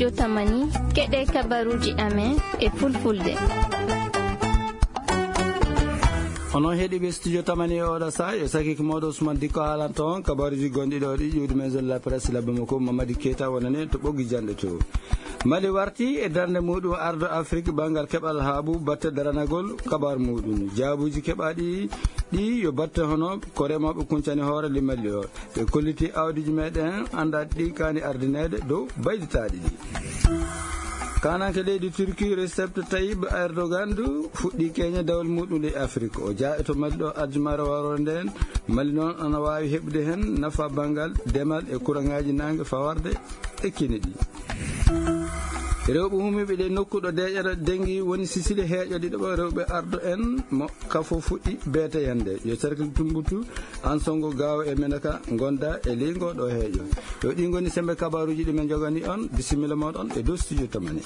studio Tamani keɗe kabaruji amen e fulfulde. onon heeɗiɓe studio Tamani e oɗo sa e saki ko mawɗo Ousmane Dicko haalanta on kabaruji gonɗi ɗo ɗi ƴiwdi maison de la presse labbe makko Mamadou Keita wonane to ɓoggi jande to. Mali warti e darde muɗum ardo Afrique bangal keɓal haabu batte daranagol kabar muɗum jaabuji keɓaɗi ɗi yo batte hono ko remoɓe kuncani hoore limali o ɓe kolliti awdiji meɗen andaɗi ɗi kani ardinede dow bayditaɗi ɗi. Kananke leydi Turquie Recep Tayyip Erdogan du fuɗɗi keñe dawol muɗum ley Afrique o jaa to Mali ɗo arjumare warore nden Mali noon ana wawi heɓde hen nafa bangal demal e kurangaji nangue fawarde e kine ɗi. rewɓe humiɓe ɗe nokkuɗo deƴere dengi woni sisili heeƴo ɗiɗo rewɓe ardo en mo kafo fuɗɗi beete yande yo cercle Tumbutu Ansongo Gawo e Menaka gonda e leygo ɗo heeƴo yo ɗi goni sembe kabaruji ɗi men jogani on bisimilla moɗon e dow studio Tamani.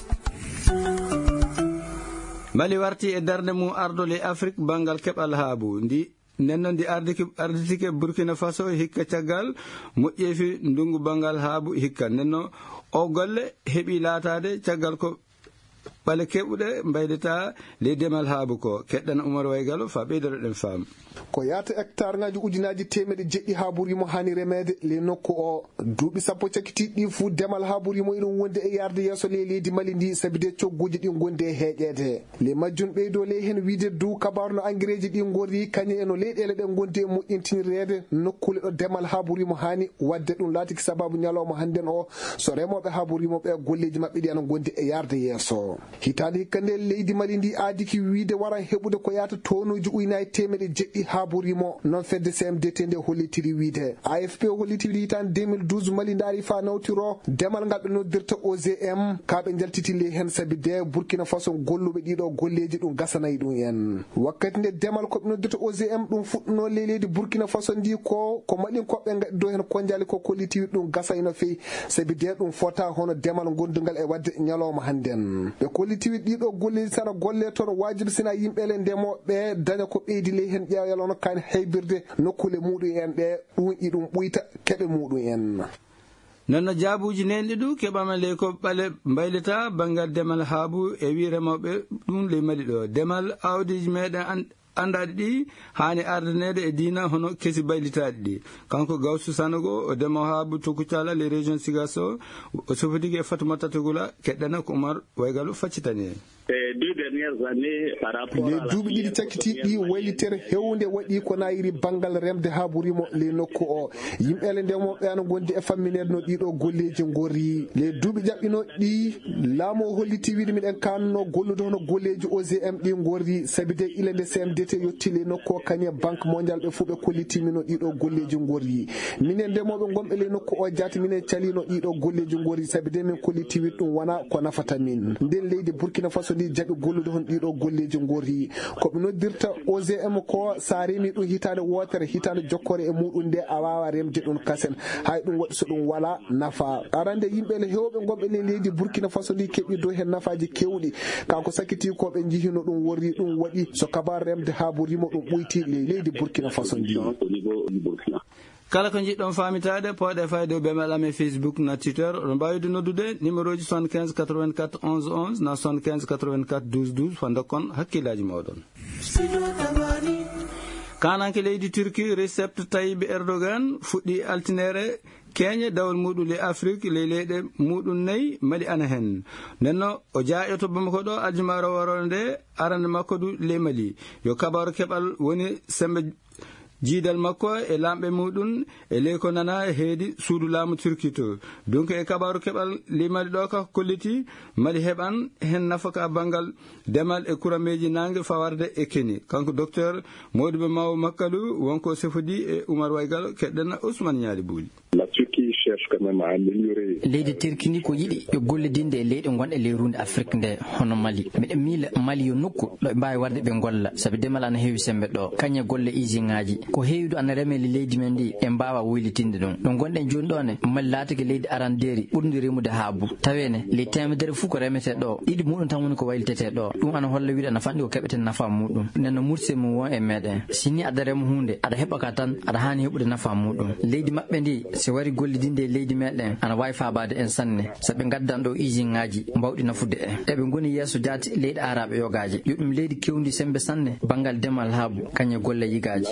Mali warti e darde mum ardo le Afrique bangal keɓal haabu ndi nenno ndi arditike Burkina Faso hikka caggal moƴƴeefi ndungu bangal haabu hikka nenno o golle heɓi laatade caggal ko ɓale keɓuɗe mbaydita ley demal haabu ko keɗɗan Oumar Waygalo fa ɓeydoro ɗen faam ko yata hectare ngaji ujunaji temeɗe jeɗɗi haaburimo hani remede le nokku o duuɓi sappo cakkitiɗi ɗi fuu demal haaburimo iɗum wonde e yarde yeeso ley leydi Mali ndi sabi de cogguji ɗi gonde e heeƴede le majjum ɓeydo ley hen wiide dow kabaru no engrais ji ɗi gori kañe eno leyɗele ɗen gonde e moƴƴintinirede nokkule ɗo demal haaburimo hani wadde ɗum laatiki sababu ñalawma hannden o so remoɓe haaburimo ɓe golleji mabɓe ɗi ana gondi e yarde yeeso hitande hikka nde leydi Mali ndi aadiki wiide waran heɓude ko yata tonuji ujunaji temeɗe jeɗɗi haaburimo non fedde CMDT nde hollitiri wiide AFP hollitiri hitande 2012 Mali daari fa nawtiro demal ngal ɓe noddirta OGM kaɓe jaltiti le hen sabi de Burkina Faso golluɓe ɗiɗo golleji ɗum gasanayi ɗum en wakkati nde demal koɓe noddirta OGM ɗum fuɗɗuno le leydi Burkina Faso ndi ko malin koɓɓe gaddi do hen konjali ko kollitiri ɗum gasayno feyi sabi de ɗum fota hono demal gondugal e wadde ñalawma hannden ɓe kollitiri ɗiɗo golleji sana golle toon wajibi sina yimɓele ndemoɓe daña ko ɓeydi le hen ƴeewal ono kani heybirde nokkule muɗum en ɗe ɗum iɗum ɓuyta keɓe muɗum en nonno jaabuji nenɗi ɗu keɓama ley ko ɓale mbaylita bangal demal haabu e wi remoɓe ɗum ley Mali ɗo demal awdiji meɗen andaɗi ɗi hani ardanede e dina hono kesi baylitaɗi ɗi kanko Gawsu Sanogo o demo haabu to Kucala les régions Sigasso o sofodiki e Fatoumata Togula keɗɗana ko Oumar Waygalo faccitani le duuɓi ɗiɗi cakkitiɗi ɗi waylitere hewde waɗi ko nayiri bangal remde haaburimo le nokku o yimɓele ndemoɓe ana gondi e famminede no ɗiɗo golleji gori le duuɓi ƴaɓɓino ɗi laamu o holliti wiide miɗen kanno gollude hono golleji OGM ɗi gori sabi de ilende CMDT yetti le nokku o kañe banque mondial ɓe fuu ɓe kollitimino ɗiɗo golleji gori minen ndemoɓe gonɓe le nokku o jaati minen calino ɗiɗo golleji gori sabi de min kolliti wiide ɗum wona ko nafata min nden leydi Burkina Faso ndi jaɓi gollude hon ɗiɗo golleji gori koɓe noddirta OGM ko sa remi ɗum hitande wotere hitande jokkore e muɗum nde a wawa remde ɗum kasen hay ɗum waɗi so ɗum wala nafa arande yimɓele hewɓe gonɓe le leydi Burkina Faso ndi keɓi dow hen nafaji kewɗi kanko sakiti koɓe jihino ɗum worri ɗum waɗi so kabar remde haaburimo ɗum ɓuyti leydi Burkina Faso ndi kala ko jiɗɗon famitade poɗe fayde ɓe amen Facebook na Twitter oɗon mbawide noddude numéro ji 75 84 11 11 na 75 84 12 12 fa dokkon hakkillaji moɗon. Kananke leydi Turquie Recep Tayyip Erdogan fuɗɗi altinere keñe dawol muɗum le Afrique ley leyɗe muɗum nayyi Mali ana hen nenno o jaaƴoto Bamako ɗo aljumare warore nde arande makko du le Mali yo kabaru keɓal woni sembe jiidal makko e lamɓe muɗum e ley ko nana heedi suudu laamu Turquie to donc e kabaru keɓal li Mali ɗo ka kolliti Mali heɓan hen nafaka bangal demal e kurameji nangue fawarde e keni kanko docteur Modibo Mawo Makkalou wonko sefodi e Oumar Waygalo keɗɗena Ousmane Ñaali Bouli. leydi Turquie ni ko yiɗi ɓe gollidinde e leyɗe gonɗe ley runde Afrique nde hono Mali miɗen miila Mali yo nokku ɗo ɓe mbawi warde ɓe golla saabi demal ana heewi sembe ɗo kañe golle usine ngaji ko heewido ana remeli leydi men ndi e mbawa woylitinde ɗum ɗo gonɗen joni ɗo ne Mali laatake leydi aranderi ɓurdi remude haabu tawene ley temedere fuu ko remete ɗo ɗiɗi muɗum tan woni ko waylitete ɗo ɗum ana holla wiide ana fanɗi ko keɓeten nafa muɗum nenno murse mum won e meɗen sini aɗa rema hunde aɗa heɓaka tan aɗa hani heɓude nafa muɗum leydi mabɓe ndi so wari gollidinde dinde leydi meɗen ana wawi fabade en sanne saɓe gaddan ɗo usine ngaji mbawɗi nafude en eɓe goni yeeso jaati leydi araɓe yogaji yoɗum leydi kewndi sembe sanne banggal demal haabu kañe golle yigaji.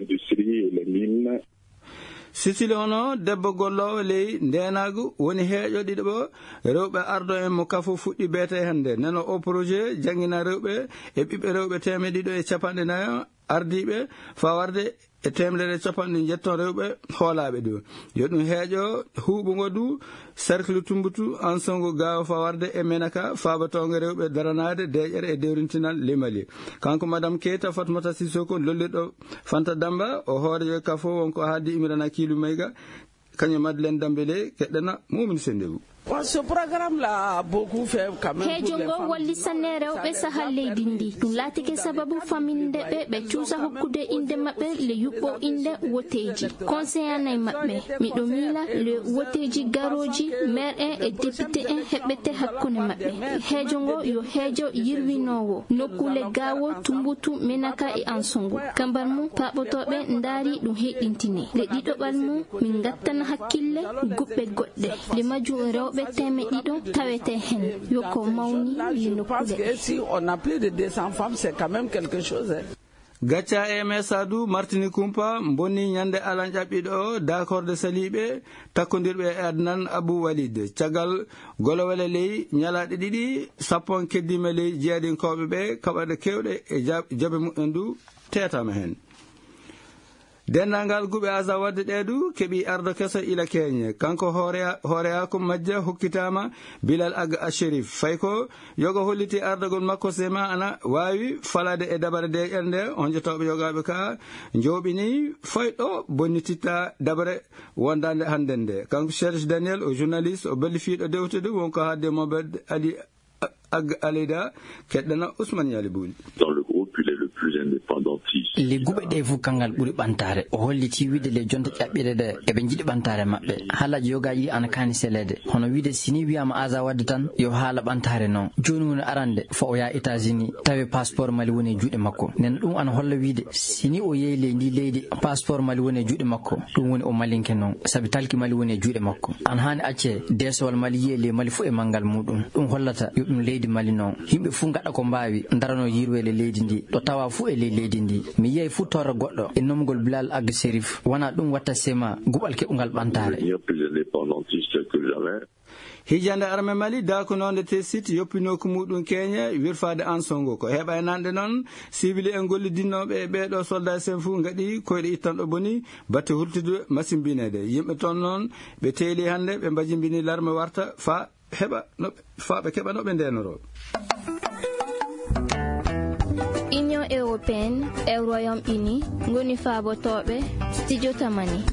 Sicile hono debbo gollowo ley ndenagu woni heeƴo ɗiɗo rewɓe ardo en mo kafo fuɗɗi beete hande neno o projet jangina rewɓe e ɓiɓɓe rewɓe 194 ardiɓe fa warde e 150 jetton rewɓe hoolaɓe ɗo yo ɗum heeƴo huuɓugo du cercle tumbutu ansongo gawa fa warde e menaka fabatongo rewɓe daranade deƴere e dewrintinal limali kanko madame Keita Fatmata Sissoko lolliɗo Fanta Damba o hoorejo kafo wonko haadi Imrana Kilu Mayga kañum Madeleine Dambélé keɗɗana mumin sendewu. Ce programme là a beaucoup fait quand même. Hejongo walli sanne rewɓe sahal leydi ndi ɗum laatike sababu faminde ɓe cuusa hokkude inde maɓɓe le yuɓɓo inde woteji conseillant nay maɓɓe miɗo miila le woteji garoji maire en e député en heɓete hakkunde maɓɓe hejongo yo heejo yirwinowo nokkule gawo tumbutu menaka e ansongo kambar mum paɓotoɓe ndaari ɗum heɗintine le ɗiɗoɓal mum min gattana hakkille guɓɓe goɗɗe le majum rewɓe parce que si on a plus de 200 femmes, c'est quand même quelque chose. Gacca e Sadou Martini Kumpa bonni ñande alan ƴaɓɓiɗo d'accord saliɓe takkodirɓe e Adnan Abou Walid caggal golowele ley ñalaɗe ɗiɗi sappon keddima ley jeeɗinkoɓe ɓe kaɓaɗe kewɗe e jaabe muɗen du tetama hen dennangal guɓe asa wadde ɗeedu keɓi ardo keso ila keñe kanko hooreyako majja hokkitama Bilal Aga Asherif fay ko yoga holliti ardogol makko sema ana wawi falade e dabare deƴere nde on jotoɓe yogaɓe ka joɓini fayɗo bonnititta dabare wondande hande nde kanko Serge Daniel o journaliste o ballifiɗo dewtude wonko hadde Mohamed Ali Aga Alida keɗɗana Ousmane Yali Bouli. le guɓe ɗe fof kangal ɓuuri ɓantare o holliti wiide le jonde ƴaɓɓire ɗe eɓe jiiɗi ɓantare maɓɓe haalaji yogaji ana kani selede hono wiide sini wiyama asa wadde tan yo haala ɓantare noon joni woni arande fo o yaha États-Unis tawi passeport Mali woni e juuɗe makko nen ɗum ana holla wiide sini o yeehi le ndi leydi passeport Mali woni e juuɗe makko ɗum woni o malinke noon saabi talki Mali woni e juuɗe makko an hani acce desowal Mali yiye le Mali fof e manggal muɗum ɗum hollata yo ɗum leydi Mali noon yimɓe fof gaɗa ko mbawi darano yirwele leydi ndi ɗo tawa fof e leydi ndi mi yiyay fu torra goɗɗo e nomgol Bilal Aga Sérif wona ɗum watta sema guɓal keɓugal ɓantare hijande arme Mali dakunode te site yoppino ko muɗum keñe wirfade ansongo ko heɓa e nanɗe noon civili en gollidinnoɓe e ɓeɗo soldat sen fou gaɗi koyɗe ittanɗo boni batte hurtude masimbinede yimɓe toon noon ɓe teeli hande ɓe mbajimbini l'arme warta fa ɓe keɓanoɓe ndenoro. Union européenne e Royaume-Uni ngoni faabotoɓe studio tamani.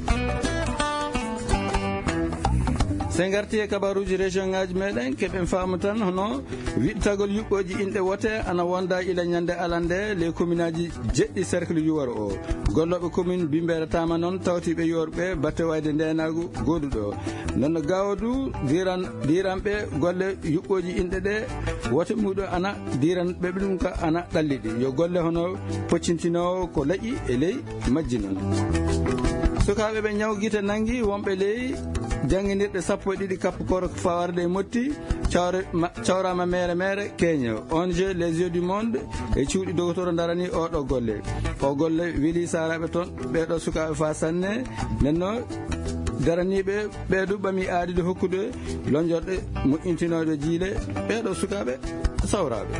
sen garti e kabaruji région ngaji meɗen keɓen faamu tan hono wiɗtagol yuɓɓoji inɗe wote ana wonda ila ñande alande les commune aji jeɗɗi cercle yuwaro o golloɓe commune Bimbere Tama noon tawtiɓe yorɓe batte wayde ndenagu goduɗo nonno gawdu diranɓe golle yuɓɓoji inɗe ɗe wote muɗo ana diranɓe ɗum ka ana ɗalliɗi yo golle hono poccintinowo ko laaƴi e ley majji noon sukaɓe ɓe ñaw guite nangui wonɓe ley janginirɗe 12 kappo koro fawarde e motti cawrama mere keño ONG les yeux du monde e cuuɗi docteur darani oɗo golle o golle weeli saraɓe toon ɓeɗo sukaɓe fa sanne nenno daraniɓe ɓeɗo ɓami aadide hokkude lonjorɗe moƴƴintinoɗe jiile ɓeɗo sukaɓe sawraɓe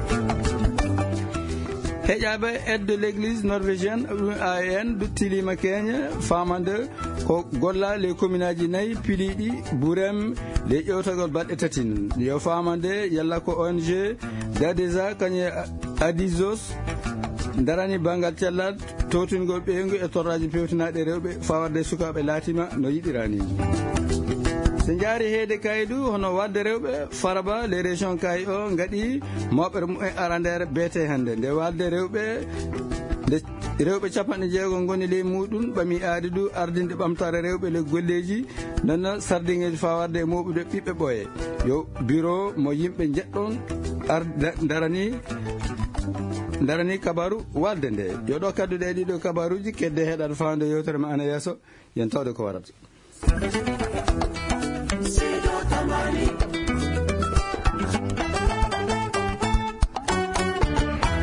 heƴaɓe aide de l'église norvégienne AEN du tilima keña famande ko golla les commune aji nayyi Piliɗi Bourem les ƴewtagol balɗe tati yo famande yalla ko ONG Dadesa kañe Adizos darani bangal cellal towtingol ɓeygu e torraji pewtinaɗe rewɓe fawarde sukaɓe laatima no yiɗirani so jaari heede Kaydu hono wadde rewɓe Faraba les régions Kay o gaɗi moɓere mumen arandere beete hande nde wadde rewɓe 60 goni ley muɗum ɓami aadi du ardinde ɓamtare rewɓe le golleji nonno sardingeji fawarde e moɓude ɓiɓɓe ɓooye yo bureau mo yimɓe jeɗɗon darani kabaru walde nde yo ɗo kadduɗe ɗiɗo kabaruji kedde heɗade fawde yewtere ma ana yesso yen tawde ko warata. Si